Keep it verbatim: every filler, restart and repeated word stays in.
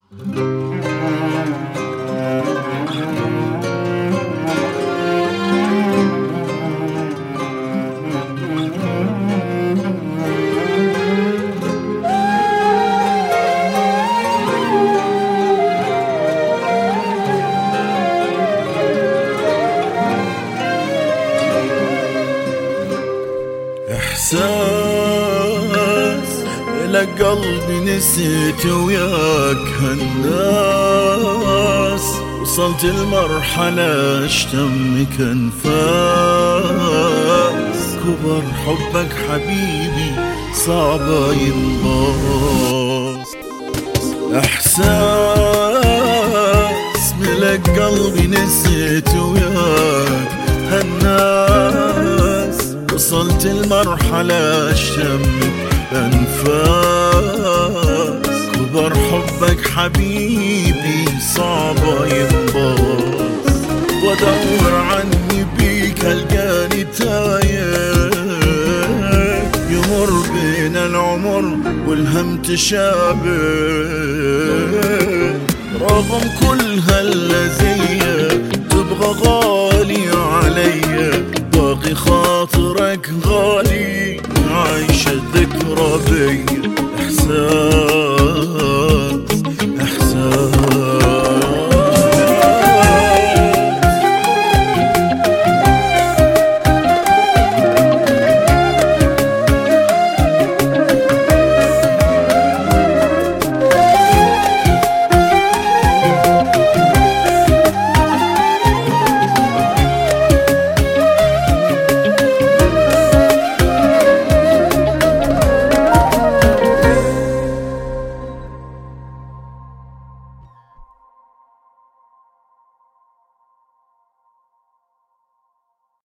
إحساس لك قلبي نسيت وياك هالناس، وصلت المرحلة اشتمك انفاس، كبر حبك حبيبي صعبة ينباس. إحساس ملك قلبي نسيت وياك هالناس، وصلت المرحلة اشتمك انفاس، كبر حبك حبيبي صعبة ينباس. وادور عني بيك القاني تايه، يمر بين العمر والهم تشابه،